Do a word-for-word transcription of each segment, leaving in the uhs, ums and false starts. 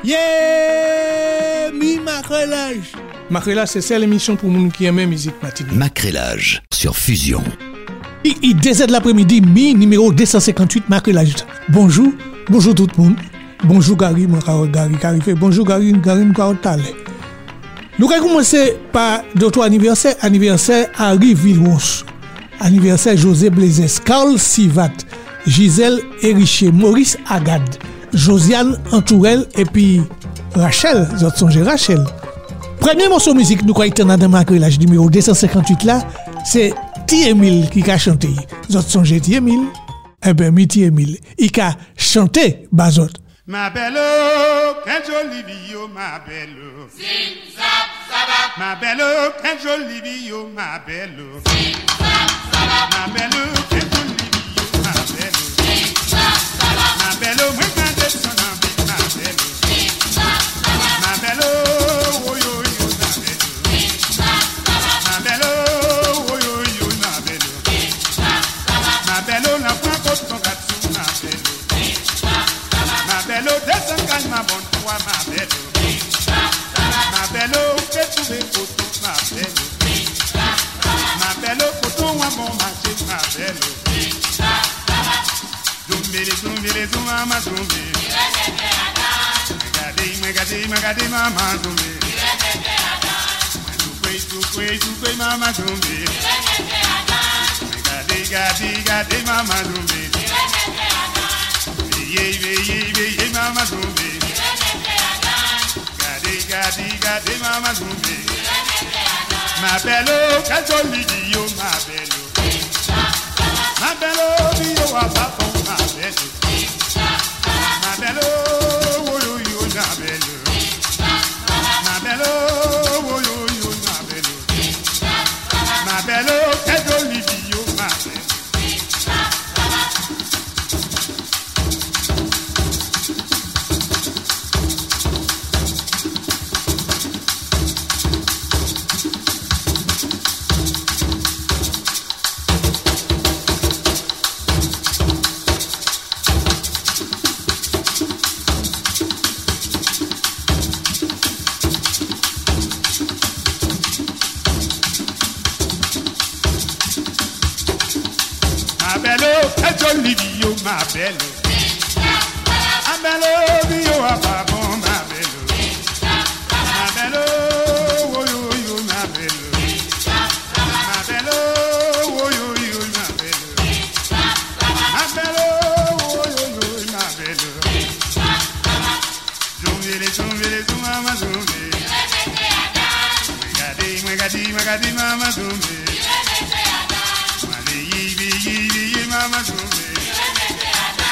Yeah, mi macrelage. Macrelage, c'est celle émission pour moun qui aime musique matinée. Macrelage sur Fusion. Il, il décède l'après-midi, mi numéro deux cent cinquante-huit macrelage. Bonjour, bonjour tout le monde. Bonjour Gary, mon Gary, Gary fait bonjour Gary, Gary nous parle. Nous allons commencer par d'autres anniversaires. Anniversaire Harry Villons, anniversaire José Blaise, Carl Sivat, Gisèle Eriché, Maurice Agad, Josiane Antourelle et puis Rachel, vous avez songé Rachel. Premier morceau de musique, nous croyons que dans le macrelage numéro deux cent cinquante-huit là, c'est T. Emile qui a chanté. Vous avez songé T. Emile? Eh bien, mi T. Emile, il a chanté Bazot. Ma belle, quelle jolie vie, oh ma belle. Zim, zap, zabap. Ma belle, quelle jolie vie, oh ma belle. Zim, zap, zabap. Ma belle, quelle jolie vie, oh ma belle. Zim, zap, zabap. Ma belle, moi quand je suis en vie, ma belle. Zim, zap, zabap. Ma belle, oh yo yo, ma belle. Zim, zap, zabap. Ma belle, oh yo yo, ma belle. Zim, zap, zabap. Ma belle, la point contre ton gâteau, ma belle. Zim, zap, zabap. Ma belle, descends calme, ma bonne foi, ma belle. Zim, zap, zabap. Ma belle, fais trouver photo, ma belle. Zim, zap, zabap. Ma belle, photo, moi bon marché, ma belle. Zim, zap, zabap. Zumbele, zumbele, zumama, zumbe. Irene ada. Magadi, magadi, magadi, mama, zumbe. Irene ada. Tukwe, tukwe, tukwe, mama, zumbe. Irene ada. Magadi, gadi, gadi, mama, zumbe. Irene ada. Veye, veye, veye, mama, zumbe. Irene ada. Gadi, gadi, gadi, mama, zumbe. Irene ada. Ma belle, quelle jolie vie, oh, ma belle. Zim, zap, zabap. Ma belle, vie, oh, ah, papa, ma belle. Zim, zap, zabap. Ma belle, oh, yo, yo, ma belle. Zim, zap, zabap. Ma belle, oh, yo, yo, ma belle. Zim, zap, zabap. Ma belle, quelle jolie vie, oh, ma belle. Zim, zap, zabap. Ma belle, quelle jolie vie, oh, ma belle. Zim, zap, zabap. Ma belle, vie, oh, ah, papa, ma belle. Zim, zap, zabap. Ma belle, oh, yo, yo, ma belle. Zim, zap, zabap. Ma belle, oh, yo, yo, ma belle. Zim, zap, zabap. Ma belle, oh, yo, yo, ma belle. Zim, zap, zabap. Zumbele, zumbele, zumama, zumbe. Irene ada. Magadi, magadi, magadi, mama, zumbe. Irene ada. Male, yibi, yibi, yi, mama, zumbe. Irene ada.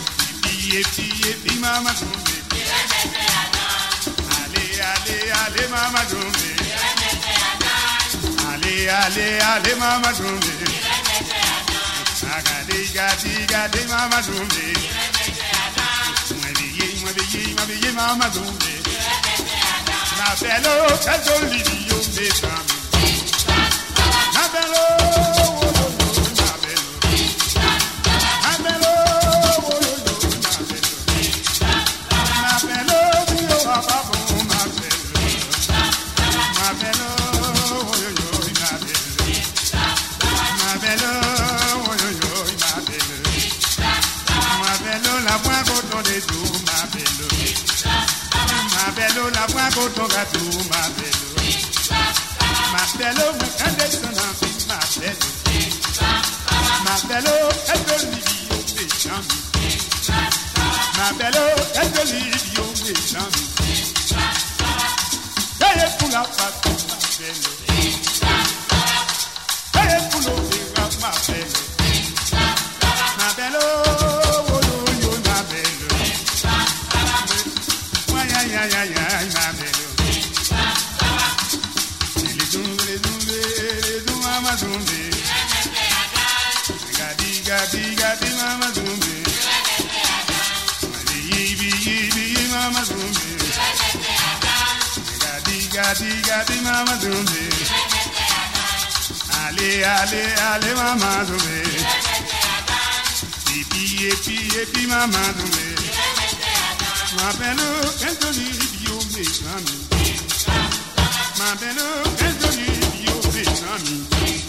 Yibi, yibi, yibi, mama, zumbe. Irene ada. Ale, ale, ale, mama, zumbe. Irene ada. Ale, ale, ale, mama, zumbe. Irene ada. Agadi, gadi, gadi, mama, zumbe. Irene ada. Mabeye, mabeye, mabeye, mama, zumbe. Irene ada. Ma belle, quelle jolie vie, oh, mes amis. Zim, zap, zabap. Ma belle, oh, oh, oh, ma belle. Zim, zap, zabap. Ma belle, oh, oh, oh, ma belle. Zim, zap, zabap. Ma belle, vie, oh, ah, papa, ma belle. Zim, zap, zabap. Ma belle, oh, oh, oh, ma belle. Zim, zap, zabap. Ma belle, oh, oh, oh, ma belle. Zim, zap, zabap. Ma belle, la voix coton des doux, ma belle. Zim, zap, zabap. Ma belle, la voix coton gâteau, ma belle. Zim, zap, zabap. Ma belle, moi quand descend en vie, ma belle. Zim, zap, zabap. Ma belle, quelle jolie vie, oh, mes amis. Zim, zap, zabap. Ma belle, quelle jolie vie, oh, mes amis. Zim, zap, zabap. Payez pour la pâte, ma belle. Zim, zap, zabap. Payez pour l'opéra, ma belle. Zim, zap, zabap. Ma belle, oh, oh, oh, yo, ma belle. Zim, zap, zabap. Aïe, aïe, aïe, aïe, aïe, ma belle. Zim, zap, zabap. Les zumbe, les zumbe, les zumbe, mama zumbe. Irene ada. Gadi, gadi, gadi, mama zumbe. Irene ada. Mali, yibi, yibi, mama zumbe. Irene ada. Gadi, gadi, gadi, mama zumbe. Irene ada. Ale, ale, ale, mama zumbe. Irene ada. Epi, epi, epi, mama zumbe. Irene ada. M'appelle Kenjoli Bio mes amis. M'appelle Kenjoli Bio mes amis.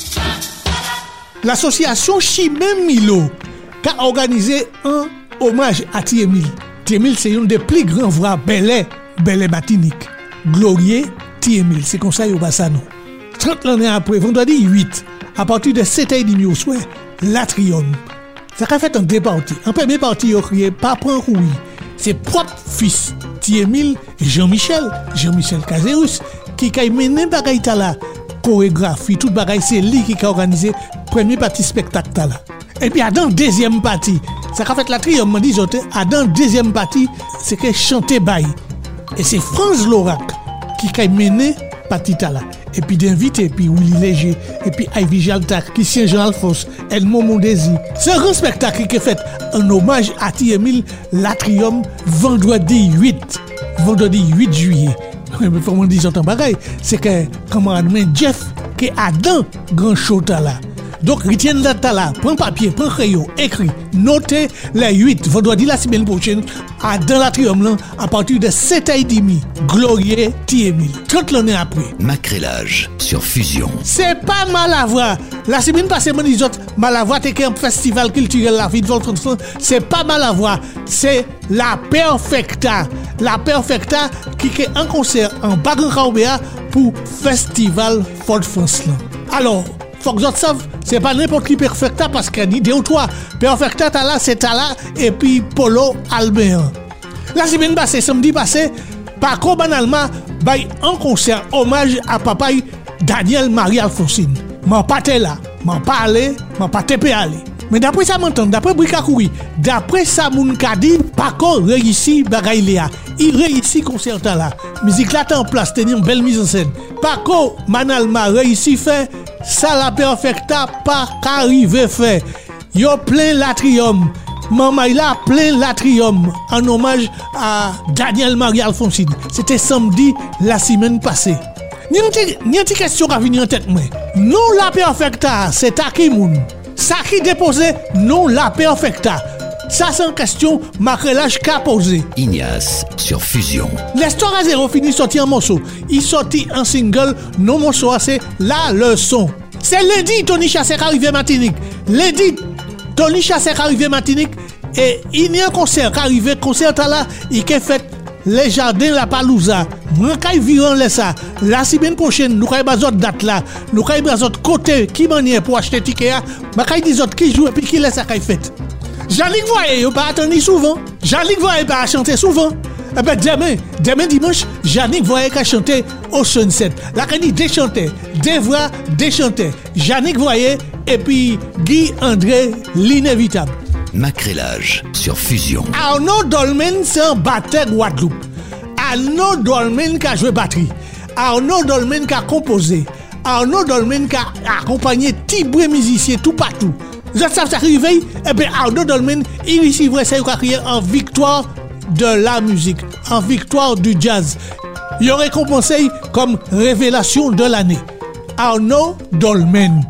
L'association Chimène Milo a organisé un hommage à Thiemil. Thiemil, c'est une des plus grands voix Belay, Belay Martinique. Glorieux Thiemil, c'est comme ça qu'il y a ça, non. trente l'année après, vendredi huit, à partir de sept heures trente au soir, l'Atrium. Ça a fait un deux parties. En première partie, il a crié Papa Rouy. C'est propre fils, Thiemil Jean-Michel, Jean-Michel Caserus, qui a mené bagaille la chorégraphie, toute bagaille, c'est lui qui a organisé premier partie spectacle là. Et puis, à dans deuxième partie, ça a fait la triomphe, m'a dit, à dans deuxième partie, c'est que chanter bail. Et c'est Franz Lorac qui a mené partie là. Et puis d'inviter, et puis Willy Léger, et puis Ivy Jaltac, Christian Jean-Alphonse, Edmond Mondesi. C'est un grand spectacle qui est fait en hommage à Thiemil Latrium vendredi huit. Vendredi huit juillet. Mais pour me dire, j'entends pareil, c'est que camarade Jeff qui a dans grand show là. Donc, retiens date là, prends papier, prends crayon, écrit, notez les huit, vendredi la semaine prochaine, à dans l'Atrium là, à partir de sept heures trente, Glorieux Thiemil. trente l'année après. Macrélage sur Fusion. C'est pas mal à voir. La semaine passée, moi, disais, mal à voir, t'es un festival culturel, la vie de votre enfant. C'est pas mal à voir. C'est la Perfecta. La Perfecta qui est en concert en Bagan-Caubéa pour Festival Fort-France là. Alors, faut que vous savez, c'est pas n'importe qui Perfecta parce qu'il y a ni deux ou trois. Perfecta, t'as là, c'est t'as là, et puis Polo Albert. La semaine passée, samedi passé, Paco Banalma, bail en concert hommage à papa Daniel Marie Alphonsine. M'en pas là, m'en pas allé, m'en pas te aller. Mais d'après ça m'entend, d'après Brikakoui, d'après ça moun ka dit, Paco réussit bagay léa. Il réussit concert là. Musique là en place, tenir une belle mise en scène. Paco Banalma réussit fait ça la Perfecta pas qu'arriver fait. Yo plein l'Atrium. Maman il a plein l'Atrium en hommage à Daniel Marie Alphonsine. C'était samedi la semaine passée. Ni une question qui a venu en tête moi. Non la Perfecta, c'est à qui moun? Ça qui déposé non la Perfecta. Ça c'est une question Macrélage qu'a posé. Ignace sur Fusion. L'histoire à zéro fini sorti en morceau. Il sorti en single, non morceau c'est La Leçon. C'est lundi Tony Chassé arrivé Martinique. Lundi Tony Chassé arrivé Martinique et il y a un concert arrivé concert là, il a fait les jardins la Palouza. Moi kay viran les ça. La semaine prochaine nous kay bazot date là. Nous kay bazot côté qui manière pour acheter ticket là. Ma kay dit autres qui joue et puis qui laisse ça kay fait. Jean-Luc Voyer, il pas attendu souvent. Jean-Luc Voyer pas chanter souvent. Eh ben demain, demain dimanche, Jean-Luc Voyer a chanté au Sunset. La cani déchanté, Devra déchanté. Jean-Luc Voyer et puis Guy André l'inévitable. Macrélage sur Fusion. Arnaud Dolmen c'est un batteur Guadeloupe. Arnaud Dolmen qui a joué batterie. Arnaud Dolmen qui a composé. Arnaud Dolmen qui a accompagné Tibré musicien tout partout. Vous savez ça arrive, eh bien Arnaud Dolmen, il recevrait sa carrière en victoire de la musique, en victoire du jazz. Il aurait récompensé comme révélation de l'année. Arnaud Dolmen.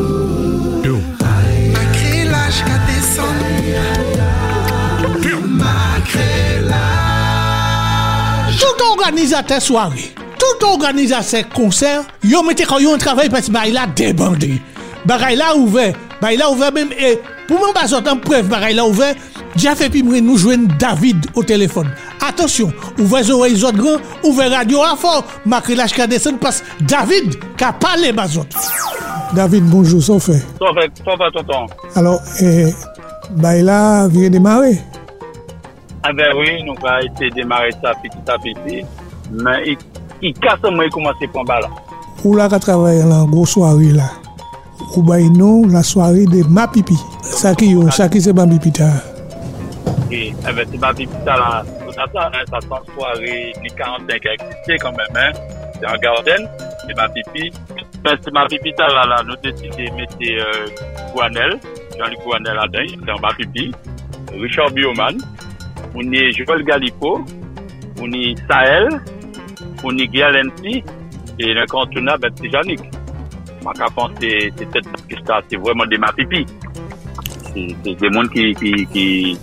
Macrélage qu'a descendu. Macrélage. Tout organisateur soirée, tout organisateur concert, yo mette quand yo un travail parce que bah il a débandé. Bah il a ouvert. Bah il a ouvert même et pour moi pas sortir en preuve bah il a ouvert j'ai fait puis nous joindre David au téléphone. Attention, ouvrez les oreilles autres grand, ouvrez radio à fort, Macrélage qu'a descend parce David qu'a parlé bazot. David bonjour, ça fait. Ça fait, ça fait tonton. Alors eh bah il a vient démarrer. Ah ben oui, nous va essayer de démarrer ça petit à petit, mais il il casse moi il commence à prendre balle. Ou là qu'a travailler là grosse soirée là. Ou bah non la soirée de ma pipi. Ça qui yo, ça qui c'est ma pipi ta. Et eh ben c'est ma pipi ta là. Ça ça ça sent soirée les quarante-cinq a existé quand même hein. C'est en garden, c'est ma pipi. Ben c'est ma pipi ta là là, nous décidé mettre euh, Guanel, Jean-Luc Guanel là-dedans, c'est ma pipi. Richard Bioman, on est Joël Galipo, on est Sahel, on est Galenty et l'incontournable ben c'est Jean-Luc. Ma capon c'est c'est ça c'est vraiment des ma pipi. C'est c'est des monde qui qui qui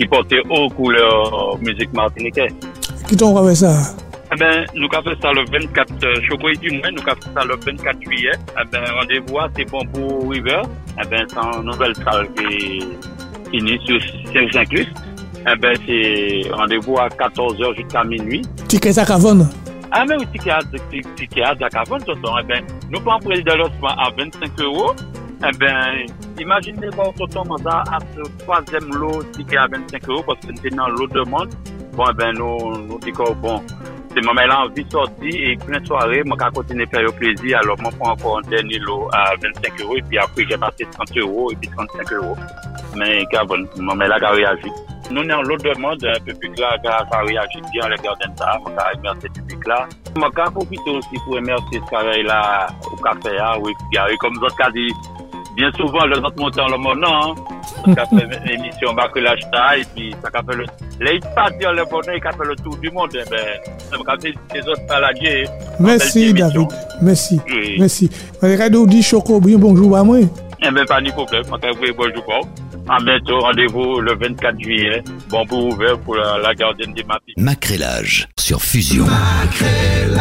qui portait haut couleur musique martiniquaise. Qui t'ont fait ça? Eh ben, nous avons fait ça le vingt-quatre, Chocoy du moins, nous avons fait ça le vingt-quatre juillet. Eh ben, rendez-vous, c'est bon pour River. Eh ben, c'est une nouvelle salle qui finit sur Saint-Inclus. Eh ben, c'est rendez-vous à quatorze heures jusqu'à minuit. Ticket à Cavone? Ah, mais oui, ticket à, ticket à Cavone, tonton. Eh ben, nous prenons prix de l'ossement à vingt-cinq euros. Eh ben, imaginez bon, tonton, mandat à ce troisième lot, ticket à vingt-cinq euros, parce que c'est dans l'eau de monde. Bon, eh ben, nous, nous disons, bon, c'est mon mélange envie de sortir et plein de soirées, moi, quand continuer à faire le plaisir, alors, moi, prends encore un dernier lot à vingt-cinq euros, et puis après, j'ai passé trente euros, et puis trente-cinq euros. Mais, bon, mon mélange a réagi. Nous, dans l'autre demande, un peu plus là, ça réagit bien, le gardien ça, moi, je remercie ce public-là. Moi, je profite aussi pour remercier ce travail-là, au café, ou Gary, comme vous avez dit, bien souvent, le notre montant, le moment, on a fait l'émission Macrélage, et puis, ça a fait le, les pas dire le bonheur, il a fait le tour du monde, ben, ça a fait les autres saladiers. Merci, David. Merci. Oui. Merci. Regardez, dit Choco, bien bonjour à moi. Eh bien, pas de problème, moi, je vous bonjour pas. À bientôt, rendez-vous le vingt-quatre juillet. Bon pour ouvert pour la, la gardienne des Mapi. Macrélage sur Fusion. Macrélage.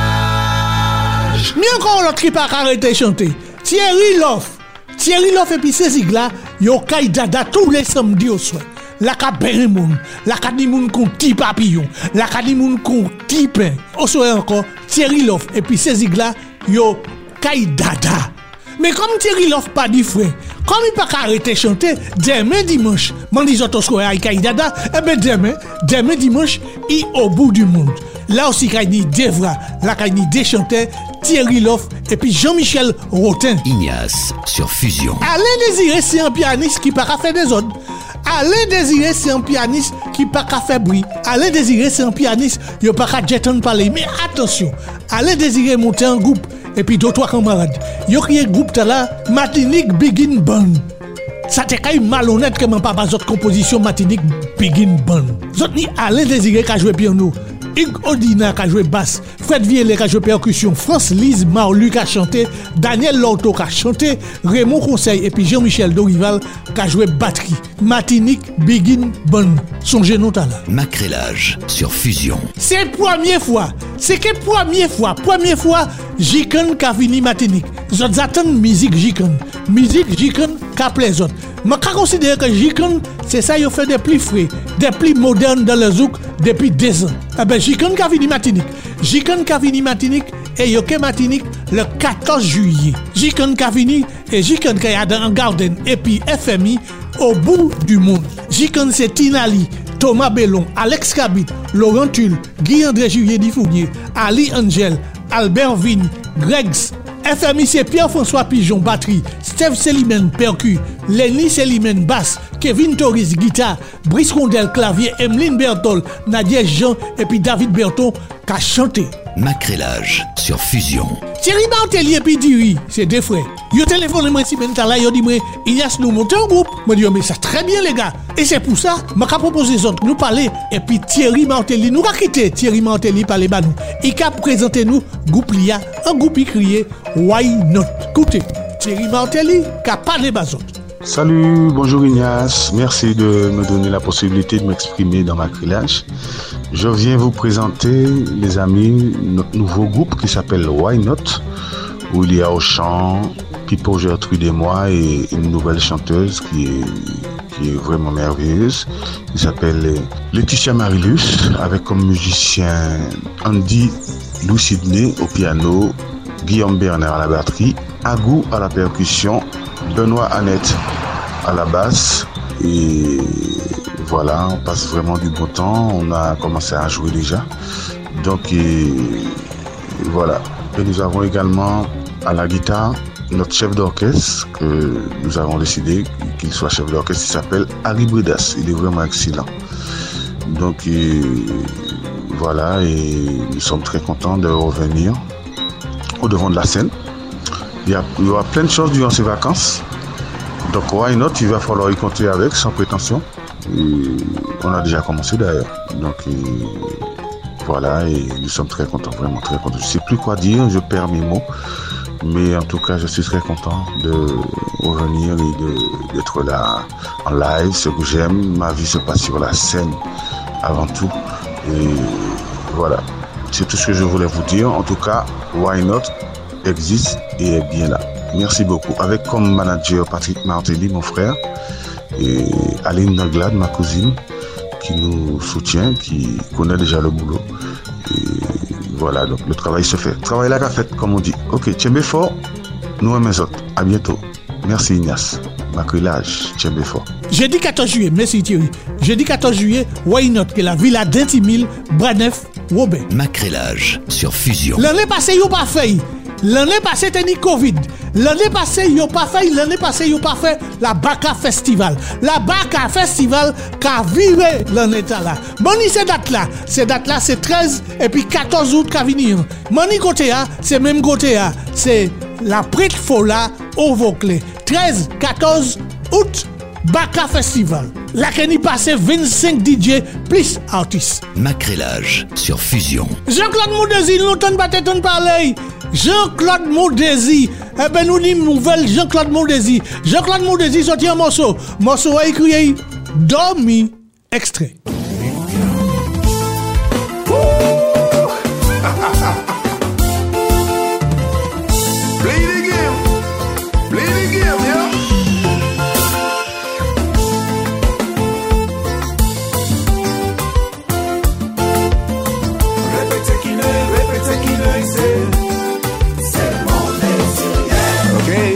Mieux encore l'autre qui pas arrêté chanter. Thierry Loff. Thierry Loff et puis ces zigla, yo kay dada tous les samedis au soir. La ka ben moun, la ka di moun kon ti papillon, la ka di moun kon ti pain. Au soir encore, Thierry Loff et puis ces zigla, yo kay dada. Mais comme Thierry Loff pas dit frère, comme il pas arrêter chanter, demain dimanche, m'en disant au soir ay kay dada, et ben demain, demain dimanche, il au bout du monde. Là aussi kay ni Devra, là kay ni des chanteurs, Thierry Loff et puis Jean-Michel Rotin. Ignace sur Fusion. Alain Désiré, c'est un pianiste qui pas faire des ordres. Alain Désiré, c'est un pianiste qui pas faire bruit. Alain Désiré, c'est un pianiste qui pas jeter parler. Mais attention, Alain Désiré monter en groupe et puis deux trois camarades. Yo créé groupe là, Martinique Begin Band. Ça t'est quand même malhonnête que mon papa d'autres composition Martinique Begin Band. Zot ni Alain Désiré qui a joué piano. Hugues Odina qui a joué basse, Fred Vielle qui a joué percussion, France Lise Marlu qui a chanté, Daniel Lorto qui a chanté, Raymond Conseil et puis Jean-Michel Dorival qui a joué batterie. Martinique Begin Band. Songez nous là. Macrélage sur Fusion. C'est première fois. C'est que première fois, première fois, Jikan qui a fini Martinique. Vous attendez musique Jikan. Musique Jikan qui a plaît les autres. Je considère que Jikan, c'est ça, il fait des plus frais, des plus modernes dans le zouk depuis deux ans. Eh bien, Jikan qui a fini Martinique. Jikan qui a fini Martinique et Yoke Martinique le quatorze juillet. Jikan qui a fini et Jikan qui a dans un garden et puis F M I au bout du monde. Jikan c'est Tinali, Thomas Bellon, Alex Kabit, Laurent Tulle, Guy-André Juillet Difournier, Ali Angel, Albert Vigne, Gregs. F M I c'est Pierre-François Pigeon batterie, Steve Selimen percu, Lenny Selimen basse, Kevin Torres guitare, Brice Rondel clavier, Emeline Bertol, Nadia Jean et puis David Berton qui a chanté. Macrélage sur Fusion. Thierry Martelly et puis Diri, c'est deux frères. Yo téléphoné moi si ben là, yo dit moi Ignace nous monter un groupe. Moi dis mais ça très bien les gars. Et c'est pour ça m'a proposé les autres nous parler et puis Thierry Martelly nous a quitté Thierry Martelly parler ba nous. Il a présenté nous groupe Lia, un groupe qui criait Why Not. Écoutez, Thierry Martelly qui a parlé ba autres. Salut, bonjour Ignace, merci de me donner la possibilité de m'exprimer dans Macrélage. Je viens vous présenter, les amis, notre nouveau groupe qui s'appelle Why Not, où il y a au chant Pipo Gertrude et moi et une nouvelle chanteuse qui est, qui est vraiment merveilleuse, qui s'appelle Laetitia Marilus, avec comme musicien Andy Lou Sidney au piano, Guillaume Bernard à la batterie, Agou à la percussion, Benoît Annette à la basse et voilà, on passe vraiment du bon temps, on a commencé à jouer déjà. Donc et, et voilà. Et nous avons également à la guitare notre chef d'orchestre que nous avons décidé qu'il soit chef d'orchestre, il s'appelle Harry Bridas, il est vraiment excellent. Donc et, voilà, et nous sommes très contents de revenir au devant de la scène. Il y, a, il y aura plein de choses durant ces vacances. Donc Why Not, il va falloir y compter avec, sans prétention. Et on a déjà commencé d'ailleurs. Donc et voilà, et nous sommes très contents, vraiment très contents. Je ne sais plus quoi dire, je perds mes mots. Mais en tout cas, je suis très content de revenir et de, d'être là en live. Ce que j'aime, ma vie se passe sur la scène avant tout. Et voilà, c'est tout ce que je voulais vous dire. En tout cas, Why Not existe et est bien là. Merci beaucoup. Avec comme manager Patrick Martelly, mon frère, et Aline Nanglade, ma cousine, qui nous soutient, qui connaît déjà le boulot. Et voilà, donc le travail se fait. Travail là qu'a fait, comme on dit. Ok, Tchébé fort, nous et mes autres. À bientôt. Merci Ignace. Macrilage, Tchébé fort. Jeudi quatorze juillet, merci Thierry. Jeudi quatorze juillet, Why Not, qui est la villa d'Intimille, Bradneuf, Robert. Macrélage sur Fusion. L'année passée, ils n'ont pas fait. L'année passée, c'était ni Covid. L'année passée, ils n'ont pas fait. L'année passée, ils n'ont pas fait la Baka Festival. La Baka Festival qui a viré l'année là. Moni, ces dates-là. Ces dates-là, c'est treize et puis quatorze août qui va venir. Moni côté A, c'est même côté A. C'est la Prête Fola au Vauclé. treize, quatorze août, Baka Festival. La Kenny passe vingt-cinq D J plus artistes. Macrélage sur Fusion. Jean-Claude Moudési, nous t'en pas t'en parler. Jean-Claude Moudési. Eh ben nous dit nouvelle Jean-Claude Moudési. Jean-Claude Moudési sorti un morceau. Morceau a écrit Dormi extrait. Play the game. Play the game, yeah. Répétez qui ne, répétez qui ne, c'est, c'est mon désir, yeah. Ok.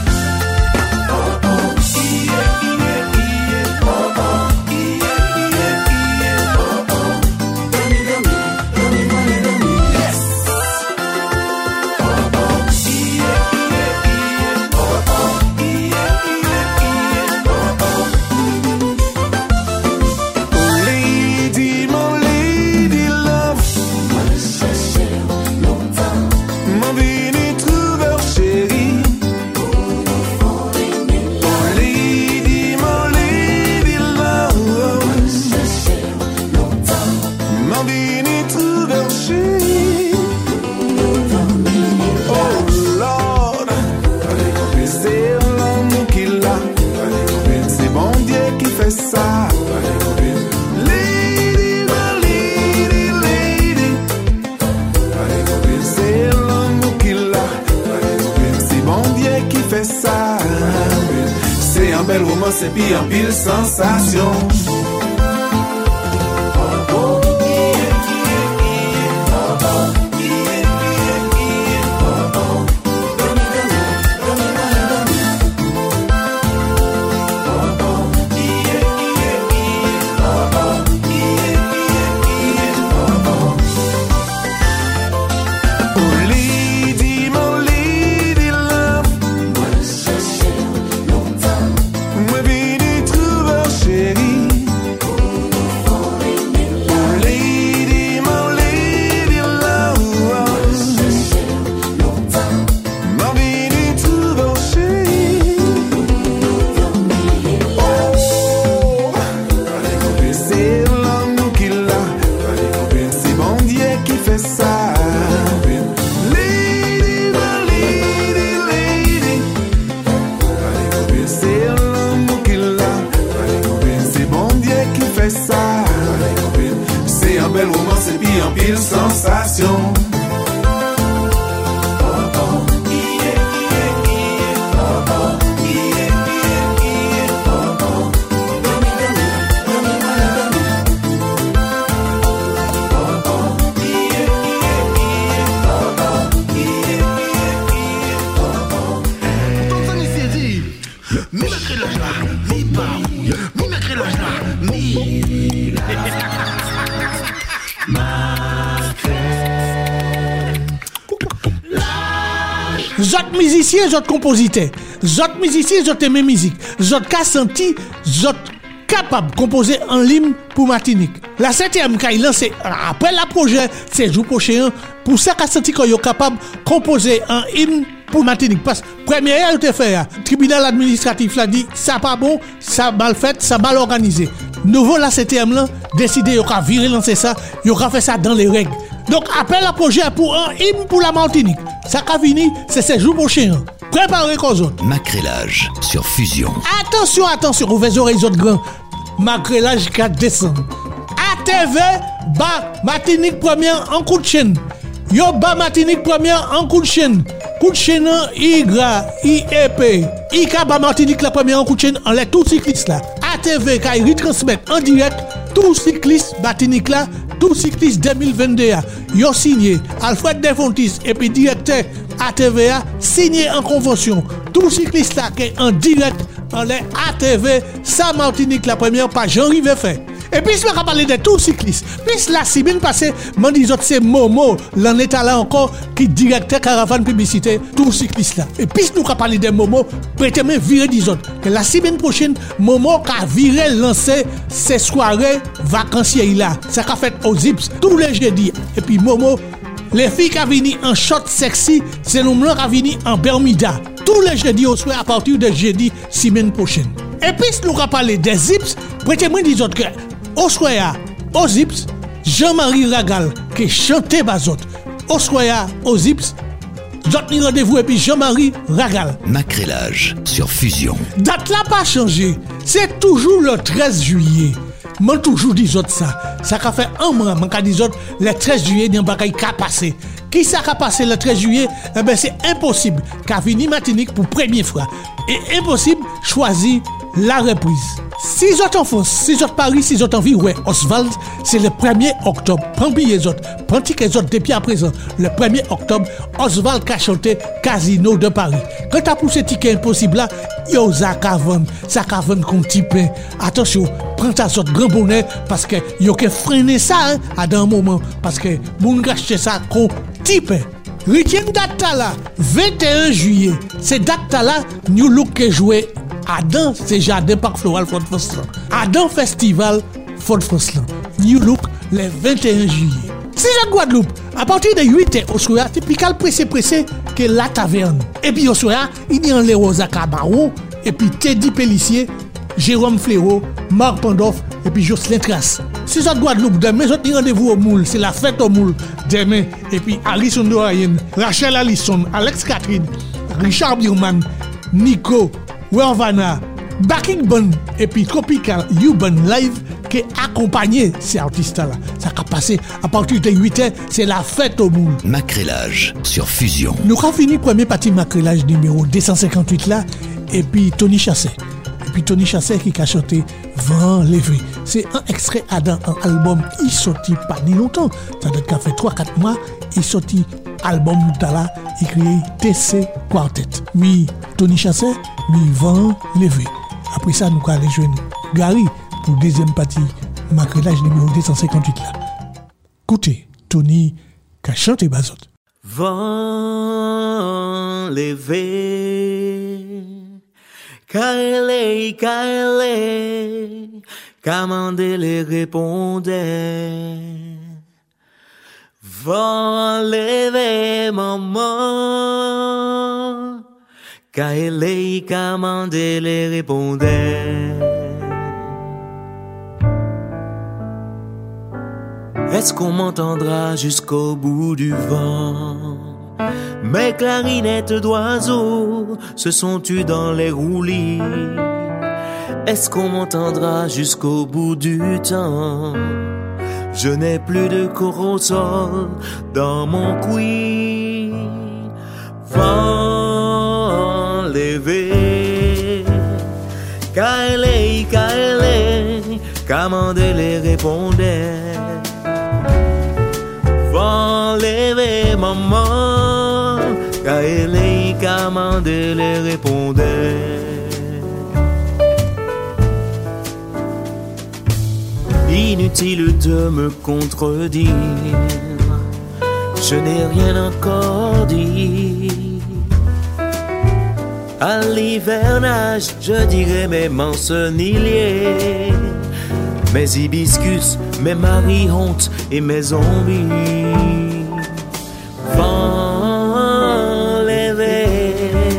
C'est puis en pile sensation. Zot musicien, zot compositeur. Zot musicien, zot aimé musique. Zot ka senti, zot capable de composer en ligne pour Martinique. La septième qui a lancé après la projet, c'est jour prochain. Pour ça qu'a senti qu'on est capable de composer un hymne pour Martinique. Parce que première, il a fait, le tribunal administratif l'a dit, ça pas bon, ça mal fait, ça mal organisé. Nouveau la septième là, décidé, il a viré lancer ça, il a fait ça dans les règles. Donc, appel à projet pour un hymne pour la Martinique. Ça qu'a fini, c'est ce jour prochain. Préparez qu'aux autres. Macrélage sur Fusion. Attention, attention, ouvrez les oreilles autres grands. Macrélage quatre décembre. A T V, bas Martinique première en coup de chaîne. Yo, bas Martinique première en coup de chaîne. Coup de chaîne, I G R A, I E P. I K A, bas Martinique la première en coup de chaîne, en les tout cyclistes là. A T V, qui retransmettre en direct, tout cycliste Martinique là, tout cycliste deux mille vingt-deux. Yo signé, Alfred Desfontis, et puis directeur A T V A, signé en convention. Tout cycliste là, qui est en direct, en les A T V, ça Martinique la première, pas Jean-Rive fait. Et puis, je vais parler de tout cycliste. Puis, la semaine passée, je dis que c'est Momo, l'en état là encore, qui est directeur caravane publicité, tout cycliste là. Et puis, nous allons parler de Momo, prêtez-moi virer des autres. Que la semaine prochaine, Momo a viré, lancé ses soirées vacancières là. Ça a fait aux Zips tous les jeudis. Et puis, Momo, les filles qui ont venu en short sexy, c'est nous qui ont venu en Bermuda. Tous les jeudis au soir à partir de jeudi, semaine prochaine. Et puis, nous allons parler des Zips, prêtez-moi des autres que. Oswaya, Ozips, Jean-Marie Ragal, qui chantait Bazot. Oswaya, Ozips, d'autres rendez-vous et puis Jean-Marie Ragal. Macrélage sur Fusion. Date là pas changé. C'est toujours le treize juillet. Moi toujours dis autres ça. Ça a fait un mois, moi qu'a dis autres le treize juillet n'y a pas qu'à passer. Qui ça a passé le treize juillet? Eh ben c'est impossible qu'a fini Martinique pour première fois. Et impossible choisir la reprise. Si autres en France, si autres Paris, si autres en ville, ouais, Oswald, c'est le premier octobre. Prends billet les autres, prends ticket les autres depuis à présent. Le premier octobre, Oswald a chanté Casino de Paris. Quand t'as poussé ticket impossible là, yo, ça a vendu, ça a vendu comme petit pain. Attention, prends ta sorte grand bonnet parce que yo que freiner ça, hein, à d'un moment. Parce que moun acheter ça comme petit pain. Retiens date là, vingt et un juillet. C'est date là, New Look qui joué. Adam, c'est Jardin Parc Floral Fort-de-France. Adam Festival Fort-de-France. New Look, le vingt et un juillet. Si j'ai Guadeloupe, à partir de huit heures, au soir, typical pressé-pressé que la taverne. Et puis au soir, il y a un Léo Zakabarou, et puis Teddy Pellissier, Jérôme Fléau, Marc Pandolf, et puis Jocelyn Trace. Si j'ai Guadeloupe, demain, j'ai rendez-vous au Moule. C'est la fête au Moule. Demain, et puis Alison Dorayen, Rachel Allison, Alex Catherine, Richard Birman, Nico, Wervana, Backing Band et puis Tropical Urban Live qui accompagné ces artistes-là. Ça a passé à partir de huit heures, c'est la fête au monde. Macrélage sur Fusion. Nous avons fini premier partie Macrélage numéro deux cent cinquante-huit là et puis Tony Chasset. Et puis Tony Chasset qui a chanté Vent levé. C'est un extrait d'un album qui sorti pas ni longtemps. Ça doit être fait trois quatre mois, il sorti album Dala écrit T C Quartet. Mi Tony Chasset, mi Vent levé. Après ça, nous allons rejoindre Gary pour deuxième partie Macrélage numéro deux cent cinquante-huit là. Écoutez, Tony qui a chanté Bazot. Vent levé, Kaele, Kaele, Kamandele répondait. Vent levé, maman, Kaele, Kamandele répondait. Est-ce qu'on m'entendra jusqu'au bout du vent? Mes clarinettes d'oiseaux se sont-tu dans les roulis? Est-ce qu'on m'entendra jusqu'au bout du temps? Je n'ai plus de corosol dans mon couille. Vent levé, Kaele, Kaele, Kamandele répondait. Vent levé, maman, Kaele, Kamandele répondait. Inutile de me contredire, je n'ai rien encore dit. À l'hivernage, je dirais mes mancenilliers, mes hibiscus, mes marihontes et mes zombies. Vent levé,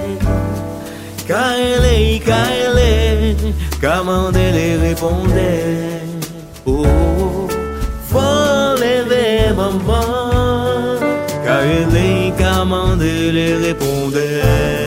Kaele, Kaele, Kamandele répondait. Oh, vent levé, maman, Camandé les répondait.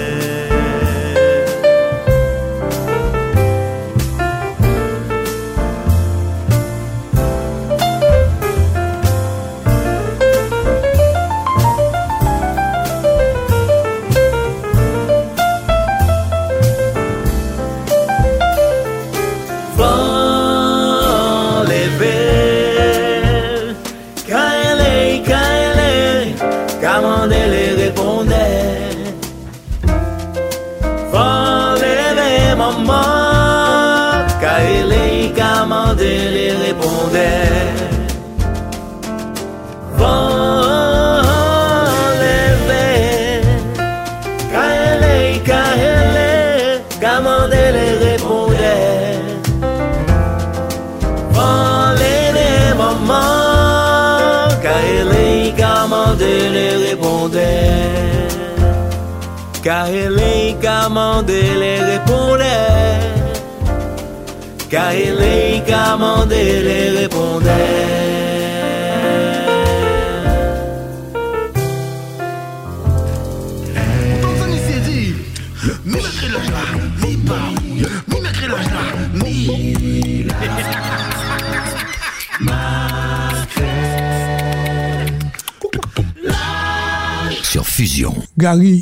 Les répondait. Vent levé, Kaele, Kaele, Kamandé les répondait. Vent levé, maman, Kaele, Kamandé les répondait. Kaele, Kamandé les répondait. Kaele, Kamandé les répondait. Sur Fusion. Gary